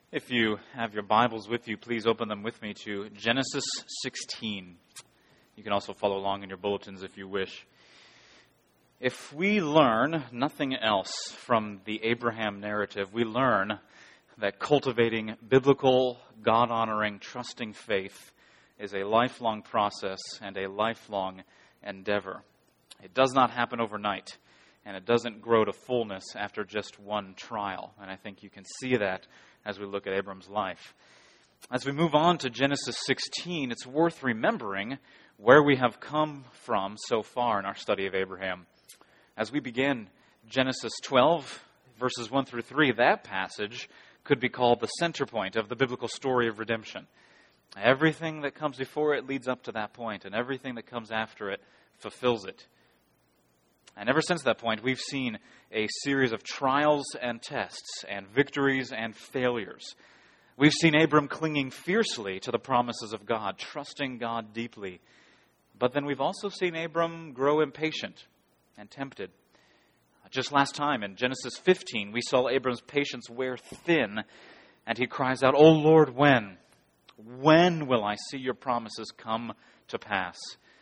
If you have your Bibles with you, please open them with me to Genesis 16. You can also follow along in your bulletins if you wish. If we learn nothing else from the Abraham narrative, we learn that cultivating biblical, God-honoring, trusting faith is a lifelong process and a lifelong endeavor. It does not happen overnight, and it doesn't grow to fullness after just one trial. And I think you can see that as we look at Abram's life. As we move on to Genesis 16, it's worth remembering where we have come from so far in our study of Abraham. As we begin Genesis 12, verses 1 through 3, that passage could be called the center point of the biblical story of redemption. Everything that comes before it leads up to that point, and everything that comes after it fulfills it. And ever since that point, we've seen a series of trials and tests and victories and failures. We've seen Abram clinging fiercely to the promises of God, trusting God deeply. But then we've also seen Abram grow impatient and tempted. Just last time in Genesis 15, we saw Abram's patience wear thin, and he cries out, "O Lord, when? When will I see your promises come to pass?"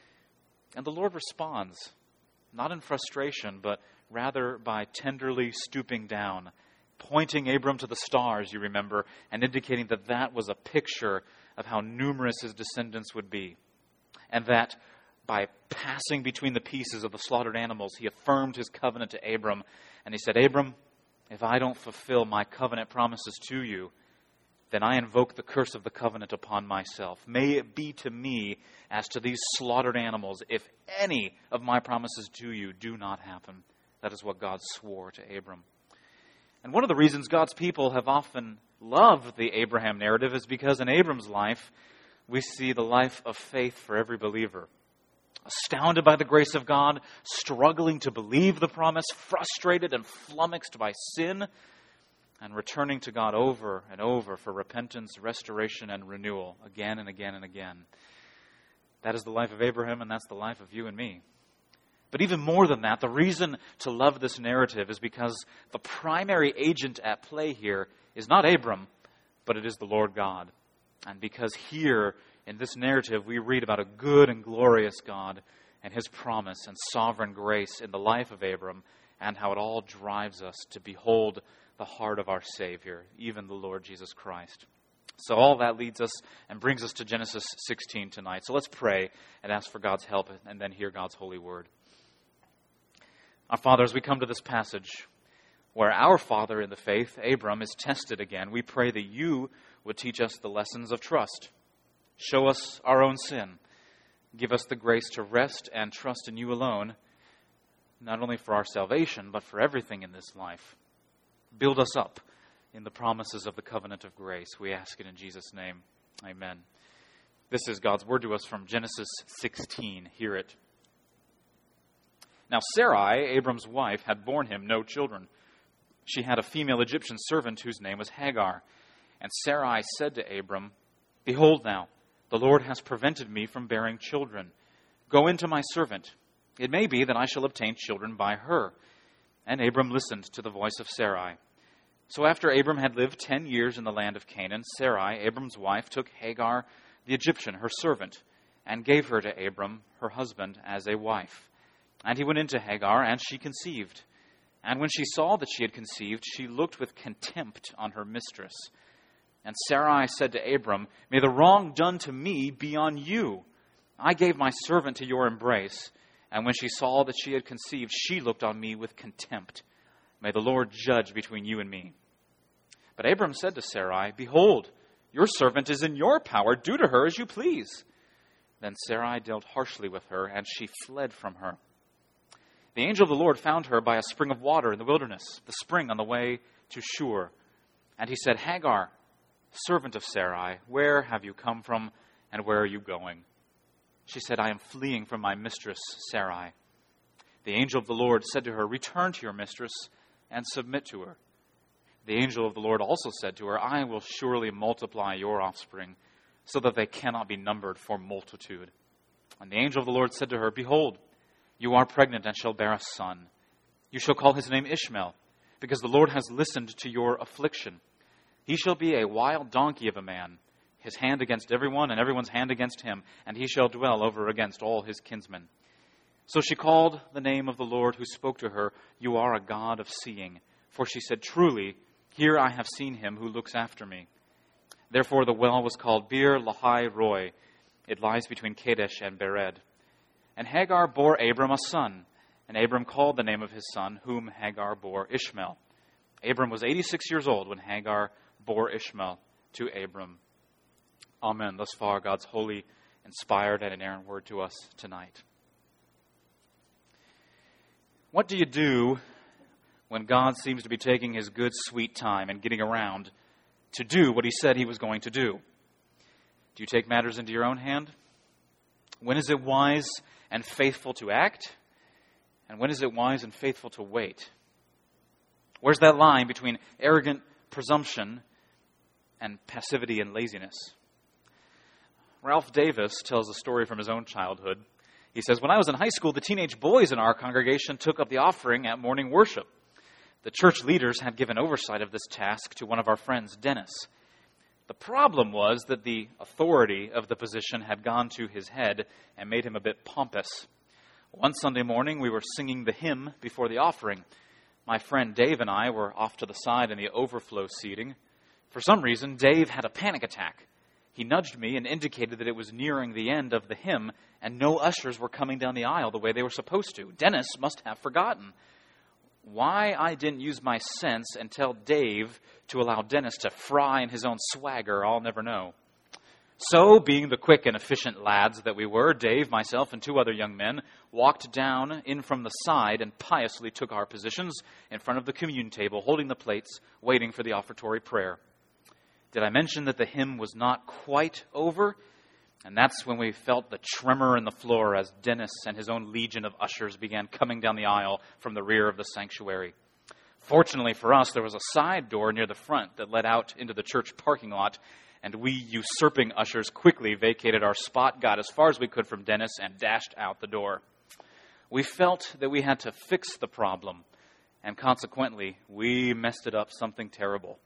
And the Lord responds, not in frustration, but rather by tenderly stooping down, pointing Abram to the stars, you remember, and indicating that that was a picture of how numerous his descendants would be. And that by passing between the pieces of the slaughtered animals, he affirmed his covenant to Abram. And he said, "Abram, if I don't fulfill my covenant promises to you, then I invoke the curse of the covenant upon myself. May it be to me as to these slaughtered animals, if any of my promises to you do not happen." That is what God swore to Abram. And one of the reasons God's people have often loved the Abraham narrative is because in Abram's life, we see the life of faith for every believer. Astounded by the grace of God, struggling to believe the promise, frustrated and flummoxed by sin, and returning to God over and over for repentance, restoration, and renewal again and again and again. That is the life of Abraham, and that's the life of you and me. But even more than that, the reason to love this narrative is because the primary agent at play here is not Abram, but it is the Lord God. And because here in this narrative we read about a good and glorious God and His promise and sovereign grace in the life of Abram, and how it all drives us to behold the heart of our Savior, even the Lord Jesus Christ. So all that leads us and brings us to Genesis 16 tonight. So let's pray and ask for God's help and then hear God's holy word. Our Father, as we come to this passage where our father in the faith, Abram, is tested again, we pray that you would teach us the lessons of trust. Show us our own sin. Give us the grace to rest and trust in you alone, not only for our salvation, but for everything in this life. Build us up in the promises of the covenant of grace. We ask it in Jesus' name. Amen. This is God's word to us from Genesis 16. Hear it. Now Sarai, Abram's wife, had borne him no children. She had a female Egyptian servant whose name was Hagar. And Sarai said to Abram, "Behold now, the Lord has prevented me from bearing children. Go into my servant. It may be that I shall obtain children by her." And Abram listened to the voice of Sarai. So after Abram had lived 10 years in the land of Canaan, Sarai, Abram's wife, took Hagar, the Egyptian, her servant, and gave her to Abram, her husband, as a wife. And he went into Hagar, and she conceived. And when she saw that she had conceived, she looked with contempt on her mistress. And Sarai said to Abram, "May the wrong done to me be on you. I gave my servant to your embrace. And when she saw that she had conceived, she looked on me with contempt. May the Lord judge between you and me." But Abram said to Sarai, "Behold, your servant is in your power. Do to her as you please." Then Sarai dealt harshly with her, and she fled from her. The angel of the Lord found her by a spring of water in the wilderness, the spring on the way to Shur. And he said, "Hagar, servant of Sarai, where have you come from, and where are you going?" She said, "I am fleeing from my mistress, Sarai." The angel of the Lord said to her, "Return to your mistress and submit to her." The angel of the Lord also said to her, "I will surely multiply your offspring, so that they cannot be numbered for multitude." And the angel of the Lord said to her, "Behold, you are pregnant and shall bear a son. You shall call his name Ishmael, because the Lord has listened to your affliction. He shall be a wild donkey of a man, his hand against everyone, and everyone's hand against him, and he shall dwell over against all his kinsmen. So she called the name of the Lord who spoke to her, You are a God of seeing. For she said, Truly, here I have seen him who looks after me. Therefore the well was called Beer Lahai Roi. It lies between Kadesh and Bered. And Hagar bore Abram a son, and Abram called the name of his son, whom Hagar bore Ishmael. Abram was 86 years old when Hagar bore Ishmael to Abram. Amen. Thus far, God's holy, inspired, and inerrant word to us tonight. What do you do when God seems to be taking his good, sweet time and getting around to do what he said he was going to do? Do you take matters into your own hand? When is it wise and faithful to act? And when is it wise and faithful to wait? Where's that line between arrogant presumption and passivity and laziness? Ralph Davis tells a story from his own childhood. He says, When I was in high school, the teenage boys in our congregation took up the offering at morning worship. The church leaders had given oversight of this task to one of our friends, Dennis. The problem was that the authority of the position had gone to his head and made him a bit pompous. One Sunday morning, we were singing the hymn before the offering. My friend Dave and I were off to the side in the overflow seating. For some reason, Dave had a panic attack. He nudged me and indicated that it was nearing the end of the hymn and no ushers were coming down the aisle the way they were supposed to. Dennis must have forgotten. Why I didn't use my sense and tell Dave to allow Dennis to fry in his own swagger, I'll never know. So, being the quick and efficient lads that we were, Dave, myself, and two other young men walked down in from the side and piously took our positions in front of the communion table, holding the plates, waiting for the offertory prayer. Did I mention that the hymn was not quite over? And that's when we felt the tremor in the floor as Dennis and his own legion of ushers began coming down the aisle from the rear of the sanctuary. Fortunately for us, there was a side door near the front that led out into the church parking lot, and we usurping ushers quickly vacated our spot, got as far as we could from Dennis, and dashed out the door. We felt that we had to fix the problem, and consequently, we messed it up something terrible.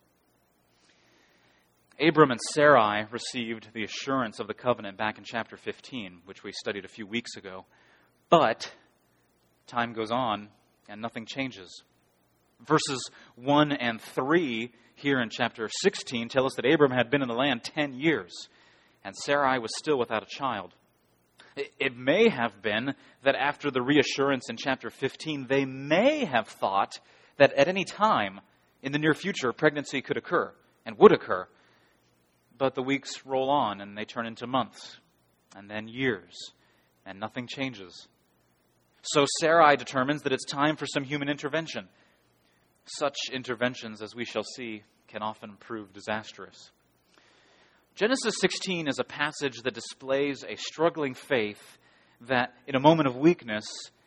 Abram and Sarai received the assurance of the covenant back in chapter 15, which we studied a few weeks ago. But time goes on and nothing changes. Verses 1 and 3 here in chapter 16 tell us that Abram had been in the land 10 years and Sarai was still without a child. It may have been that after the reassurance in chapter 15, they may have thought that at any time in the near future, pregnancy could occur and would occur. But the weeks roll on and they turn into months and then years and nothing changes. So Sarai determines that it's time for some human intervention. Such interventions, as we shall see, can often prove disastrous. Genesis 16 is a passage that displays a struggling faith that, in a moment of weakness,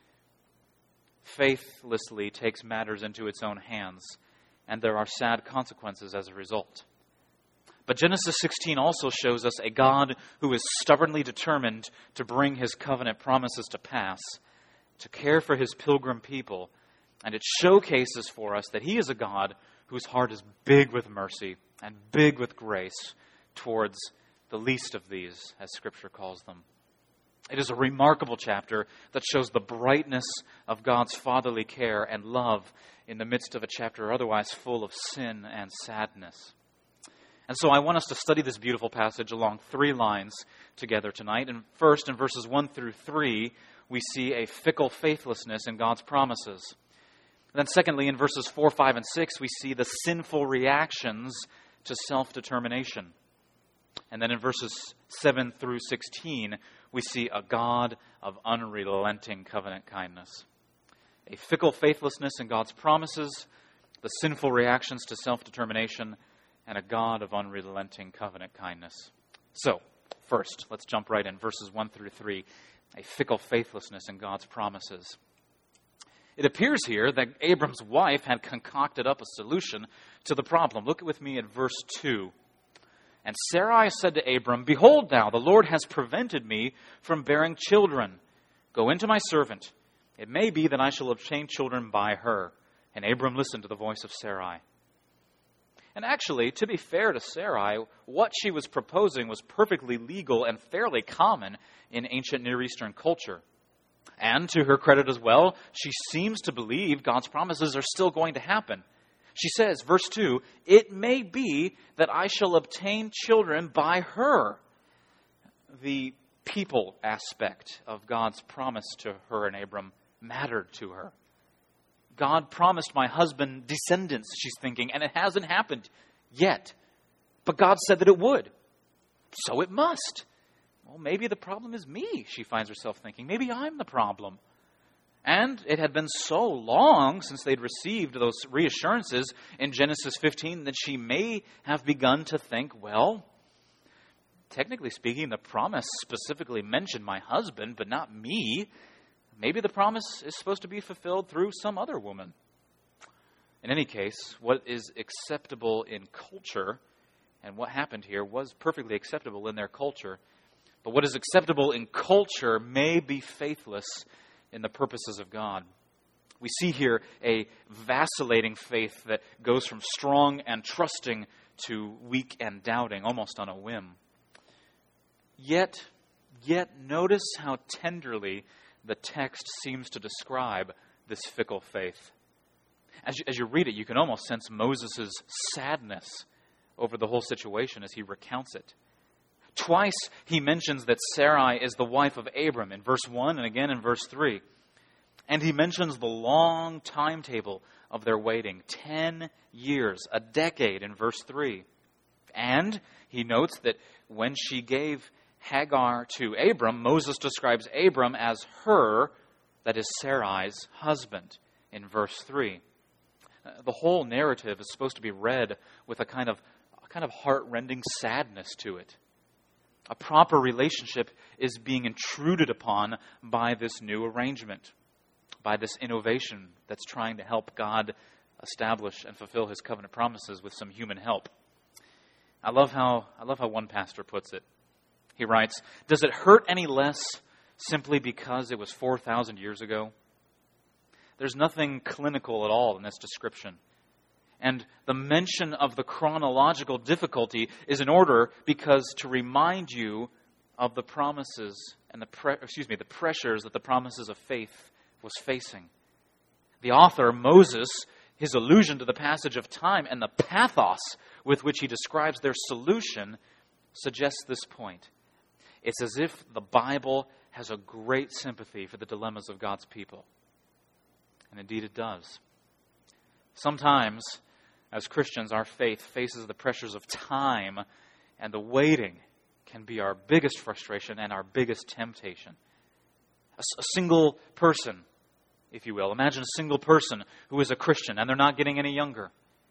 faithlessly takes matters into its own hands, and there are sad consequences as a result. But Genesis 16 also shows us a God who is stubbornly determined to bring his covenant promises to pass, to care for his pilgrim people, and it showcases for us that he is a God whose heart is big with mercy and big with grace towards the least of these, as Scripture calls them. It is a remarkable chapter that shows the brightness of God's fatherly care and love in the midst of a chapter otherwise full of sin and sadness. And so I want us to study this beautiful passage along three lines together tonight. And first, in verses 1 through 3, we see a fickle faithlessness in God's promises. And then secondly, in verses 4, 5, and 6, we see the sinful reactions to self-determination. And then in verses 7 through 16, we see a God of unrelenting covenant kindness. A fickle faithlessness in God's promises, the sinful reactions to self-determination, and a God of unrelenting covenant kindness. So, first, let's jump right in. Verses 1 through 3, a fickle faithlessness in God's promises. It appears here that Abram's wife had concocted up a solution to the problem. Look with me at verse 2. And Sarai said to Abram, Behold now, the Lord has prevented me from bearing children. Go into my servant. It may be that I shall obtain children by her. And Abram listened to the voice of Sarai. And actually, to be fair to Sarai, what she was proposing was perfectly legal and fairly common in ancient Near Eastern culture. And to her credit as well, she seems to believe God's promises are still going to happen. She says, verse 2, "It may be that I shall obtain children by her." The people aspect of God's promise to her and Abram mattered to her. God promised my husband descendants, she's thinking, and it hasn't happened yet. But God said that it would. So it must. Well, maybe the problem is me, she finds herself thinking. Maybe I'm the problem. And it had been so long since they'd received those reassurances in Genesis 15 that she may have begun to think, well, technically speaking, the promise specifically mentioned my husband, but not me. Maybe the promise is supposed to be fulfilled through some other woman. In any case, what is acceptable in culture, and what happened here was perfectly acceptable in their culture, but what is acceptable in culture may be faithless in the purposes of God. We see here a vacillating faith that goes from strong and trusting to weak and doubting, almost on a whim. Yet notice how tenderly the text seems to describe this fickle faith. As you read it, you can almost sense Moses' sadness over the whole situation as he recounts it. Twice he mentions that Sarai is the wife of Abram in verse 1 and again in verse 3. And he mentions the long timetable of their waiting, 10 years, a decade in verse 3. And he notes that when she gave Hagar to Abram, Moses describes Abram as her, that is Sarai's husband, in verse 3. The whole narrative is supposed to be read with a kind of heart-rending sadness to it. A proper relationship is being intruded upon by this new arrangement, by this innovation that's trying to help God establish and fulfill his covenant promises with some human help. I love how one pastor puts it. He writes, "Does it hurt any less simply because it was 4,000 years ago?" There's nothing clinical at all in this description. And the mention of the chronological difficulty is in order because to remind you of the promises and the pressures that the promises of faith was facing. The author, Moses, his allusion to the passage of time and the pathos with which he describes their solution suggests this point. It's as if the Bible has a great sympathy for the dilemmas of God's people. And indeed it does. Sometimes, as Christians, our faith faces the pressures of time, and the waiting can be our biggest frustration and our biggest temptation. A single person, if you will. Imagine a single person who is a Christian, and they're not getting any younger.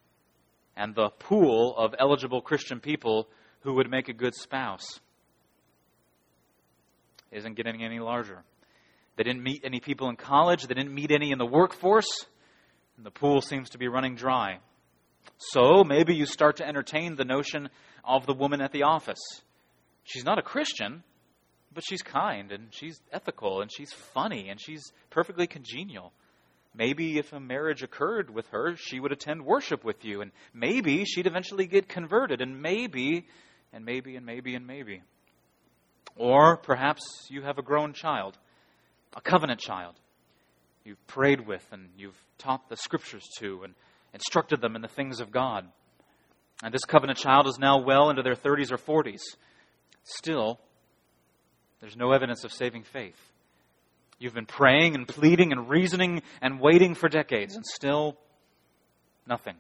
And the pool of eligible Christian people who would make a good spouse isn't getting any larger. They didn't meet any people in college. They didn't meet any in the workforce. And the pool seems to be running dry. So maybe you start to entertain the notion of the woman at the office. She's not a Christian, but she's kind and she's ethical and she's funny and she's perfectly congenial. Maybe if a marriage occurred with her, she would attend worship with you. And maybe she'd eventually get converted. And maybe. Or perhaps you have a grown child, a covenant child. You've prayed with and you've taught the scriptures to and instructed them in the things of God. And this covenant child is now well into their 30s or 40s. Still, there's no evidence of saving faith. You've been praying and pleading and reasoning and waiting for decades, and still nothing.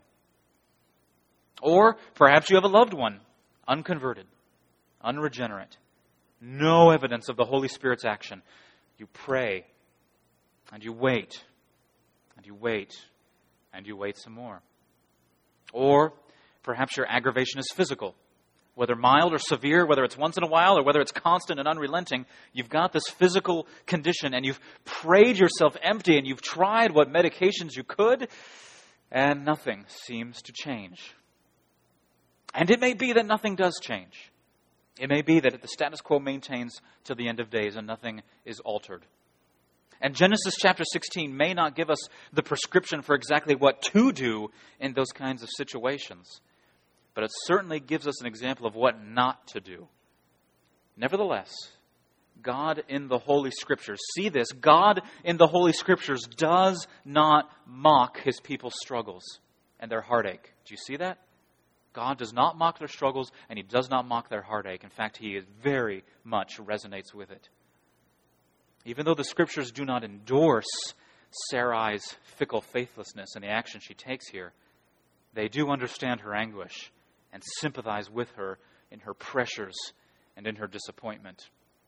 Or perhaps you have a loved one, unconverted, unregenerate, no evidence of the Holy Spirit's action. You pray, and you wait, and you wait, and you wait some more. Or perhaps your aggravation is physical. Whether mild or severe, whether it's once in a while or whether it's constant and unrelenting, you've got this physical condition and you've prayed yourself empty and you've tried what medications you could and nothing seems to change. And it may be that nothing does change. It may be that the status quo maintains to the end of days and nothing is altered. And Genesis chapter 16 may not give us the prescription for exactly what to do in those kinds of situations. but it certainly gives us an example of what not to do. Nevertheless, God in the Holy Scriptures, see this, God in the Holy Scriptures does not mock His people's struggles and their heartache. Do you see that? God does not mock their struggles, and He does not mock their heartache. In fact, He very much resonates with it. Even though the Scriptures do not endorse Sarai's fickle faithlessness and the action she takes here, they do understand her anguish and sympathize with her in her pressures and in her disappointment.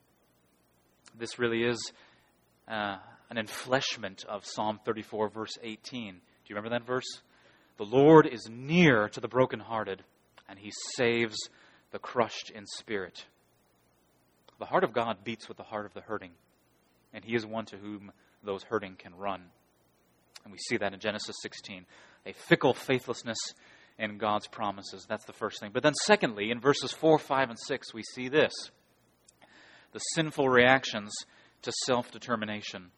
This really is an enfleshment of Psalm 34, verse 18. Do you remember that verse? The Lord is near to the brokenhearted, and He saves the crushed in spirit. The heart of God beats with the heart of the hurting, and He is one to whom those hurting can run. And we see that in Genesis 16. A fickle faithlessness in God's promises. That's the first thing. But then secondly, in verses 4, 5, and 6, we see this. The sinful reactions to self-determination.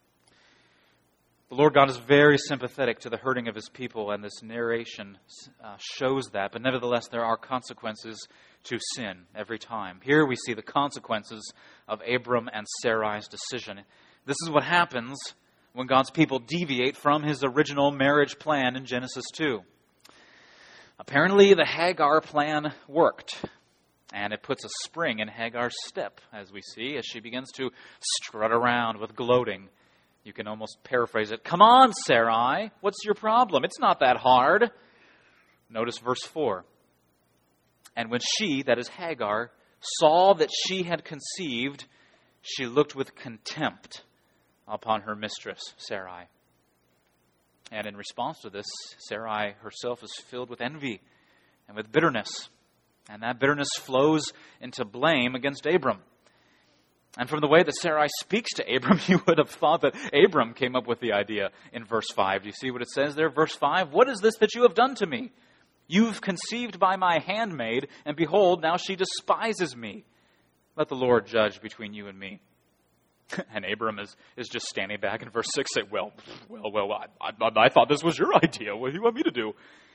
The Lord God is very sympathetic to the hurting of His people, and this narration shows that. But nevertheless, there are consequences to sin every time. Here we see the consequences of Abram and Sarai's decision. This is what happens when God's people deviate from His original marriage plan in Genesis 2. Apparently, the Hagar plan worked. And it puts a spring in Hagar's step, as we see, as she begins to strut around with gloating. You can almost paraphrase it. Come on, Sarai, what's your problem? It's not that hard. Notice verse 4. And when she, that is Hagar, saw that she had conceived, she looked with contempt upon her mistress, Sarai. And in response to this, Sarai herself is filled with envy and with bitterness. And that bitterness flows into blame against Abram. And from the way that Sarai speaks to Abram, you would have thought that Abram came up with the idea in verse 5. Do you see what it says there? Verse 5, what is this that you have done to me? You've conceived by my handmaid, and behold, now she despises me. Let the Lord judge between you and me. And Abram is just standing back in verse 6 saying, well, I thought this was your idea. What do you want me to do?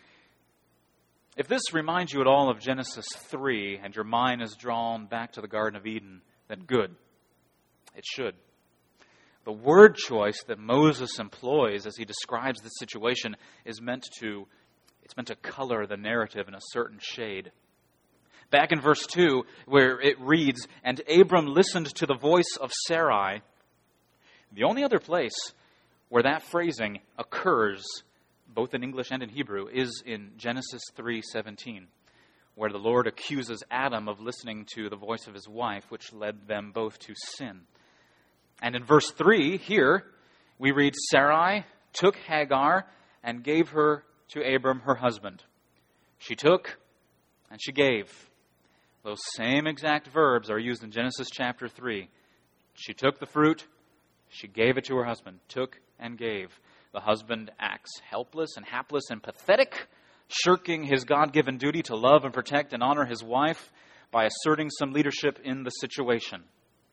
If this reminds you at all of Genesis 3 and your mind is drawn back to the Garden of Eden, then good. It should. The word choice that Moses employs as he describes this situation is meant to color the narrative in a certain shade. Back in verse 2, where it reads, and Abram listened to the voice of Sarai, the only other place where that phrasing occurs both in English and in Hebrew, is in Genesis 3:17, where the Lord accuses Adam of listening to the voice of his wife, which led them both to sin. And in verse 3, here, we read, Sarai took Hagar and gave her to Abram, her husband. She took and she gave. Those same exact verbs are used in Genesis chapter 3. She took the fruit, she gave it to her husband, took and gave. The husband acts helpless and hapless and pathetic, shirking his God-given duty to love and protect and honor his wife by asserting some leadership in the situation.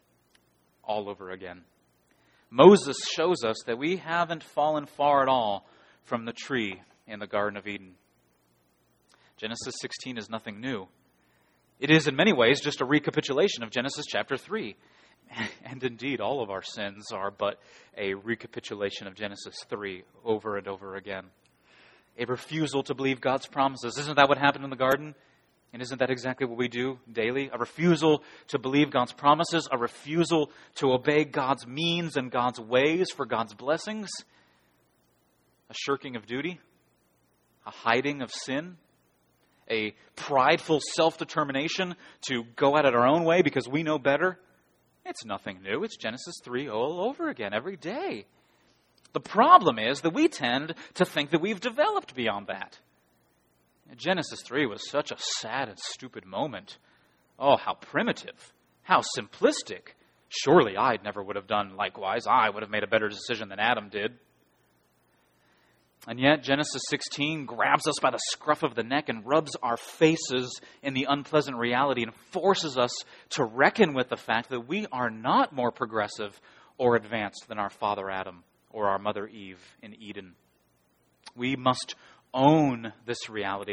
All over again. Moses shows us that we haven't fallen far at all from the tree in the Garden of Eden. Genesis 16 is nothing new. It is in many ways just a recapitulation of Genesis chapter 3. And indeed, all of our sins are but a recapitulation of Genesis 3 over and over again. A refusal to believe God's promises. Isn't that what happened in the garden? And isn't that exactly what we do daily? A refusal to believe God's promises, a refusal to obey God's means and God's ways for God's blessings, a shirking of duty, a hiding of sin, a prideful self-determination to go at it our own way because we know better. It's nothing new. It's Genesis 3 all over again every day. The problem is that we tend to think that we've developed beyond that. Genesis 3 was such a sad and stupid moment. Oh, how primitive. How simplistic. Surely I never would have done likewise. I would have made a better decision than Adam did. And yet, Genesis 16 grabs us by the scruff of the neck and rubs our faces in the unpleasant reality and forces us to reckon with the fact that we are not more progressive or advanced than our father Adam or our mother Eve in Eden. We must own this reality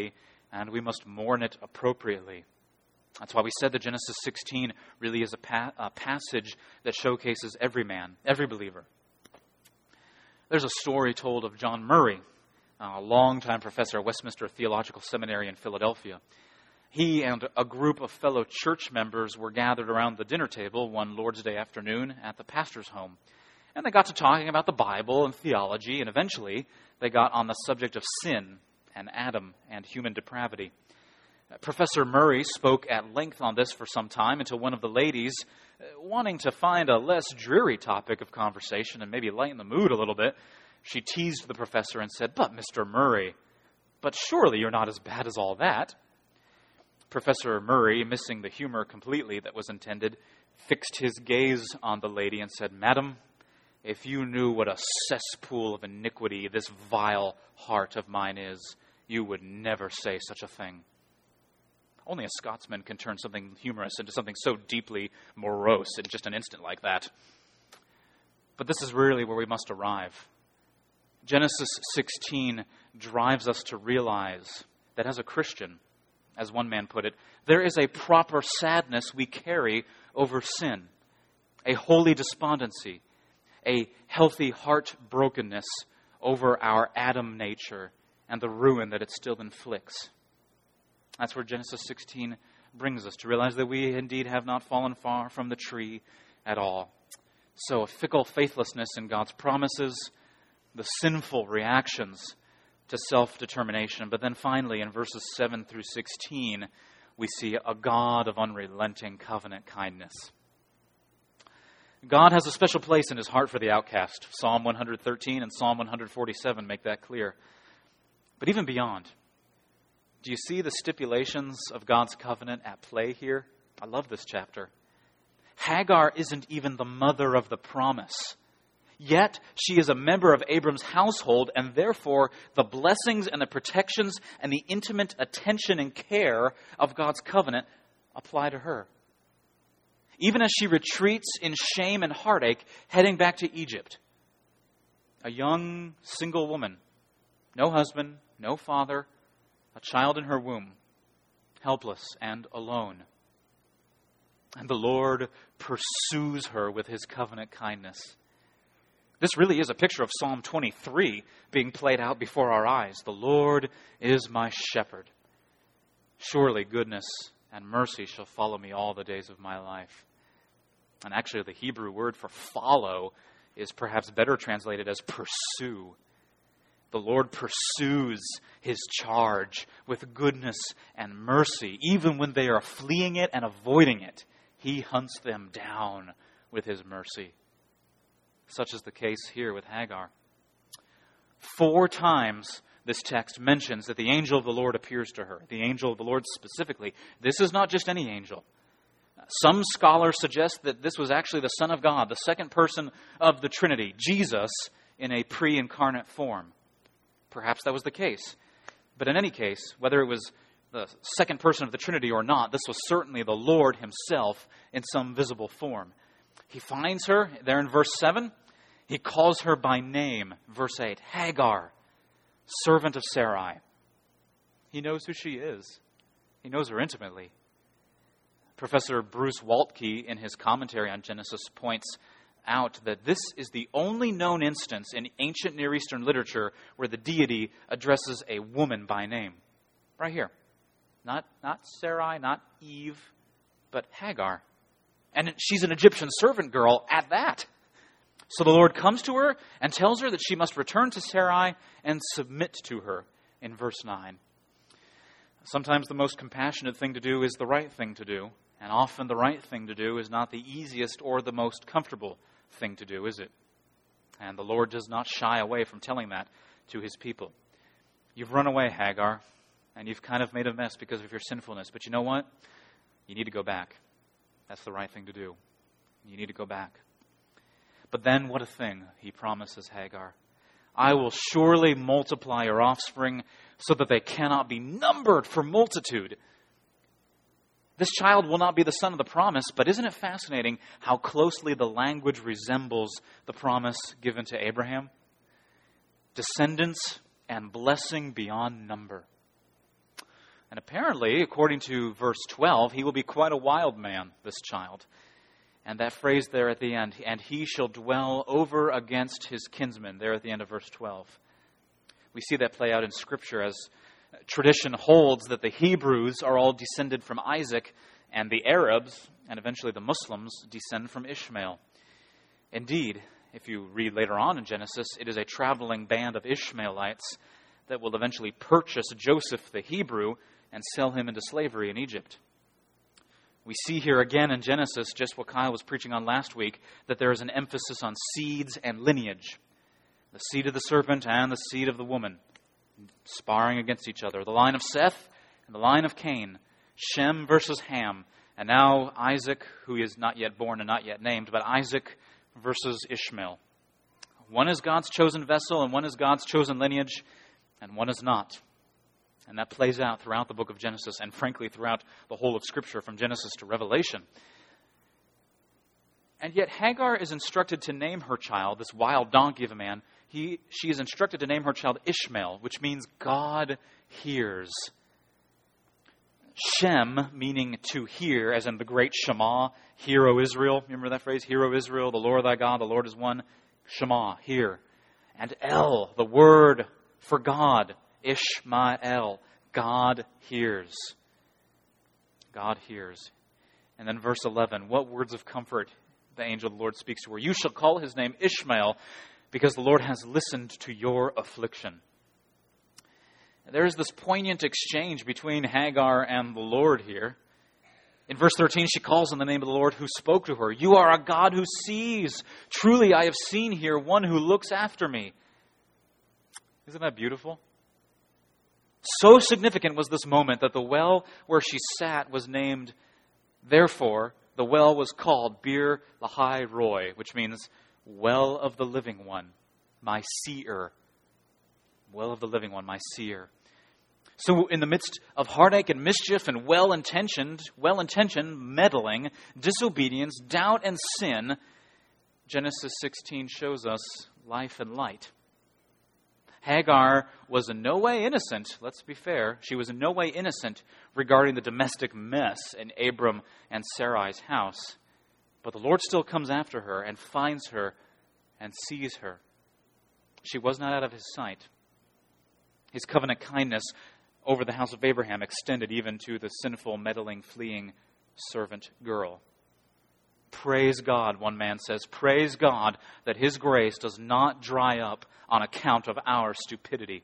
and we must mourn it appropriately. That's why we said that Genesis 16 really is a passage that showcases every man, every believer. There's a story told of John Murray, a longtime professor at Westminster Theological Seminary in Philadelphia. He and a group of fellow church members were gathered around the dinner table one Lord's Day afternoon at the pastor's home. And they got to talking about the Bible and theology, and eventually they got on the subject of sin and Adam and human depravity. Professor Murray spoke at length on this for some time until one of the ladies, wanting to find a less dreary topic of conversation and maybe lighten the mood a little bit, she teased the professor and said, "But Mr. Murray, but surely you're not as bad as all that." Professor Murray, missing the humor completely that was intended, fixed his gaze on the lady and said, "Madam, if you knew what a cesspool of iniquity this vile heart of mine is, you would never say such a thing." Only a Scotsman can turn something humorous into something so deeply morose in just an instant like that. But this is really where we must arrive. Genesis 16 drives us to realize that as a Christian, as one man put it, there is a proper sadness we carry over sin, a holy despondency, a healthy heartbrokenness over our Adam nature and the ruin that it still inflicts. That's where Genesis 16 brings us, to realize that we indeed have not fallen far from the tree at all. So a fickle faithlessness in God's promises, the sinful reactions to self-determination. But then finally, in verses 7 through 16, we see a God of unrelenting covenant kindness. God has a special place in his heart for the outcast. Psalm 113 and Psalm 147 make that clear. But even beyond, do you see the stipulations of God's covenant at play here? I love this chapter. Hagar isn't even the mother of the promise. Yet, she is a member of Abram's household, and therefore, the blessings and the protections and the intimate attention and care of God's covenant apply to her. Even as she retreats in shame and heartache, heading back to Egypt. A young, single woman, no husband, no father, a child in her womb, helpless and alone. And the Lord pursues her with his covenant kindness. This really is a picture of Psalm 23 being played out before our eyes. The Lord is my shepherd. Surely goodness and mercy shall follow me all the days of my life. And actually the Hebrew word for follow is perhaps better translated as pursue. The Lord pursues his charge with goodness and mercy. Even when they are fleeing it and avoiding it, he hunts them down with his mercy. Such is the case here with Hagar. 4 times this text mentions that the angel of the Lord appears to her. The angel of the Lord specifically. This is not just any angel. Some scholars suggest that this was actually the Son of God, the second person of the Trinity, Jesus, in a pre-incarnate form. Perhaps that was the case. But in any case, whether it was the second person of the Trinity or not, this was certainly the Lord himself in some visible form. He finds her there in verse 7. He calls her by name, verse 8, Hagar, servant of Sarai. He knows who she is. He knows her intimately. Professor Bruce Waltke, in his commentary on Genesis, points out that this is the only known instance in ancient Near Eastern literature where the deity addresses a woman by name. Right here. Not Sarai, not Eve, but Hagar. And she's an Egyptian servant girl at that. So the Lord comes to her and tells her that she must return to Sarai and submit to her in verse 9. Sometimes the most compassionate thing to do is the right thing to do. And often the right thing to do is not the easiest or the most comfortable thing to do, is it? And the Lord does not shy away from telling that to his people. You've run away, Hagar, and you've kind of made a mess because of your sinfulness. But you know what? You need to go back. That's the right thing to do. You need to go back. But then what a thing, he promises Hagar. I will surely multiply your offspring so that they cannot be numbered for multitude. This child will not be the son of the promise, but isn't it fascinating how closely the language resembles the promise given to Abraham? Descendants and blessing beyond number. And apparently, according to verse 12, he will be quite a wild man, this child. And that phrase there at the end, and he shall dwell over against his kinsmen, there at the end of verse 12. We see that play out in Scripture as tradition holds that the Hebrews are all descended from Isaac, and the Arabs, and eventually the Muslims, descend from Ishmael. Indeed, if you read later on in Genesis, it is a traveling band of Ishmaelites that will eventually purchase Joseph the Hebrew and sell him into slavery in Egypt. We see here again in Genesis, just what Kyle was preaching on last week, that there is an emphasis on seeds and lineage. The seed of the serpent and the seed of the woman, sparring against each other. The line of Seth and the line of Cain. Shem versus Ham. And now Isaac, who is not yet born and not yet named, but Isaac versus Ishmael. One is God's chosen vessel and one is God's chosen lineage, and one is not. And that plays out throughout the book of Genesis and frankly throughout the whole of Scripture from Genesis to Revelation. And yet Hagar is instructed to name her child, this wild donkey of a man, she is instructed to name her child Ishmael, which means God hears. Shem, meaning to hear, as in the great Shema, Hear, O Israel. Remember that phrase? Hear, O Israel, the Lord thy God, the Lord is one. Shema, hear. And El, the word for God, Ishmael, God hears. God hears. And then verse 11, what words of comfort the angel of the Lord speaks to her. You shall call his name Ishmael, because the Lord has listened to your affliction. There is this poignant exchange between Hagar and the Lord here. In verse 13, she calls on the name of the Lord who spoke to her. You are a God who sees. Truly, I have seen here one who looks after me. Isn't that beautiful? So significant was this moment that the well where she sat was named, therefore, the well was called Bir Lahai Roi, which means well of the living one, my seer. Well of the living one, my seer. So in the midst of heartache and mischief and well-intentioned meddling, disobedience, doubt, and sin, Genesis 16 shows us life and light. Hagar was in no way innocent, let's be fair. She was in no way innocent regarding the domestic mess in Abram and Sarai's house. But the Lord still comes after her and finds her and sees her. She was not out of his sight. His covenant kindness over the house of Abraham extended even to the sinful, meddling, fleeing servant girl. Praise God, one man says. Praise God that his grace does not dry up on account of our stupidity.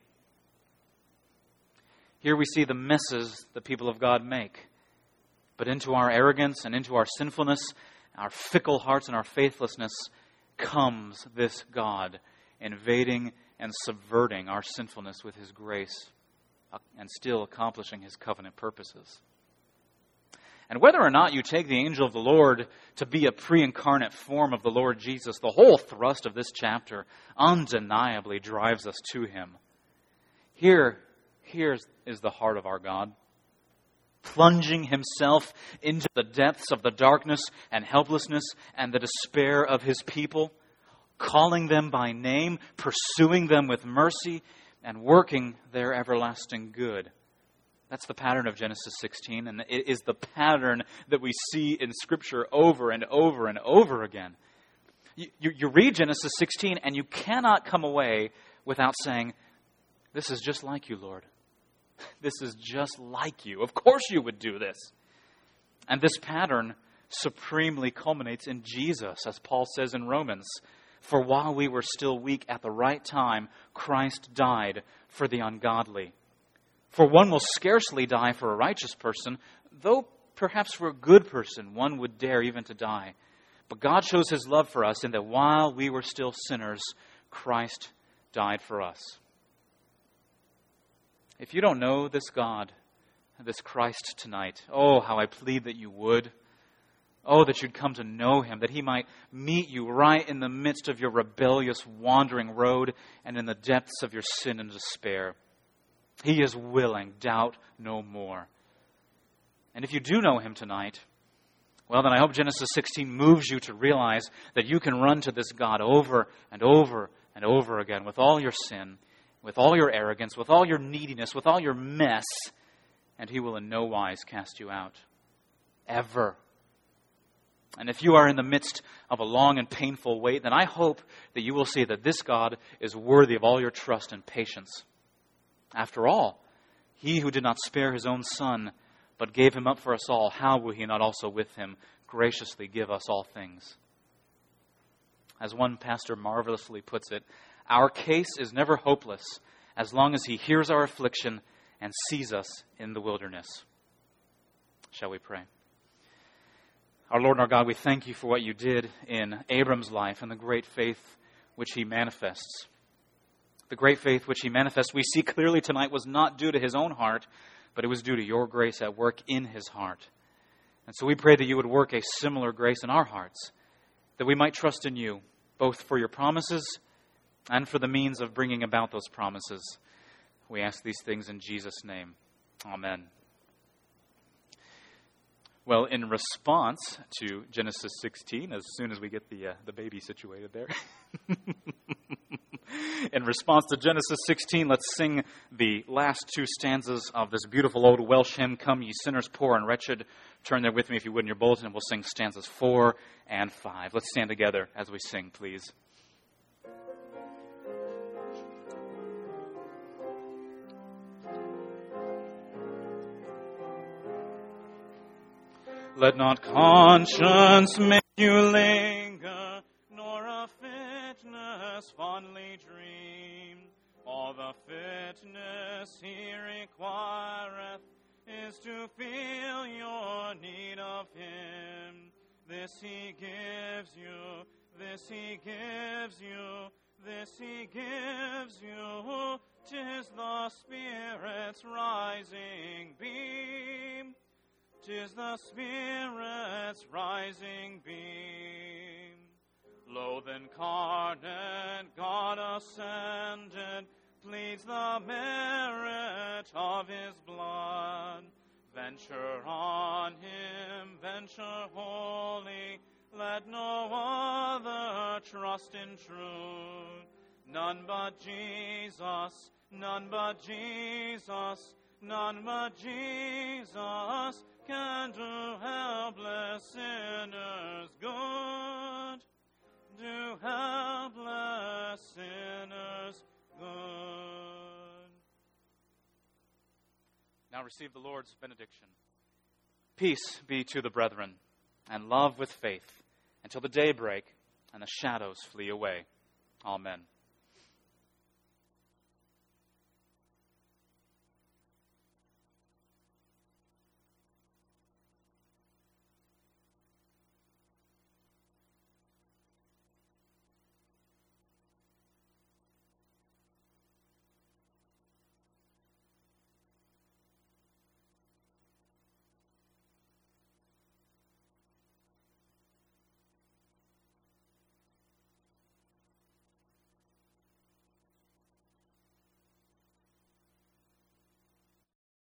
Here we see the messes the people of God make. But into our arrogance and into our sinfulness, our fickle hearts and our faithlessness comes this God, invading and subverting our sinfulness with his grace and still accomplishing his covenant purposes. And whether or not you take the angel of the Lord to be a pre-incarnate form of the Lord Jesus, the whole thrust of this chapter undeniably drives us to him. Here is the heart of our God, plunging himself into the depths of the darkness and helplessness and the despair of his people, calling them by name, pursuing them with mercy, and working their everlasting good. That's the pattern of Genesis 16, and it is the pattern that we see in Scripture over and over and over again. You read Genesis 16, and you cannot come away without saying, this is just like you, Lord. This is just like you. Of course you would do this. And this pattern supremely culminates in Jesus, as Paul says in Romans. For while we were still weak at the right time, Christ died for the ungodly. For one will scarcely die for a righteous person, though perhaps for a good person one would dare even to die. But God shows his love for us in that while we were still sinners, Christ died for us. If you don't know this God, this Christ tonight, oh, how I plead that you would. Oh, that you'd come to know him, that he might meet you right in the midst of your rebellious wandering road and in the depths of your sin and despair. He is willing, doubt no more. And if you do know him tonight, well, then I hope Genesis 16 moves you to realize that you can run to this God over and over and over again with all your sin, with all your arrogance, with all your neediness, with all your mess, and he will in no wise cast you out. Ever. And if you are in the midst of a long and painful wait, then I hope that you will see that this God is worthy of all your trust and patience. After all, he who did not spare his own Son, but gave him up for us all, how will he not also with him graciously give us all things? As one pastor marvelously puts it, our case is never hopeless as long as he hears our affliction and sees us in the wilderness. Shall we pray? Our Lord and our God, we thank you for what you did in Abram's life and the great faith which he manifests. The great faith which he manifests, we see clearly tonight, was not due to his own heart, but it was due to your grace at work in his heart. And so we pray that you would work a similar grace in our hearts, that we might trust in you, both for your promises and for the means of bringing about those promises. We ask these things in Jesus' name. Amen. Well, in response to Genesis 16, as soon as we get the baby situated there, in response to Genesis 16, let's sing the last two stanzas of this beautiful old Welsh hymn, Come Ye Sinners Poor and Wretched. Turn there with me if you would in your bulletin, and we'll sing stanzas 4 and 5. Let's stand together as we sing, please. Let not conscience make you linger, nor a fitness fondly dream. All the fitness he requireth is to feel your need of him. This he gives you, this he gives you, this he gives you. 'Tis the Spirit's rising beam. 'Tis the Spirit's rising beam. Loath incarnate, God ascended, pleads the merit of his blood. Venture on him, venture wholly, let no other trust in truth. None but Jesus, none but Jesus, none but Jesus can do helpless sinners good. Do helpless sinners good. Now receive the Lord's benediction. Peace be to the brethren, and love with faith, until the day break and the shadows flee away. Amen.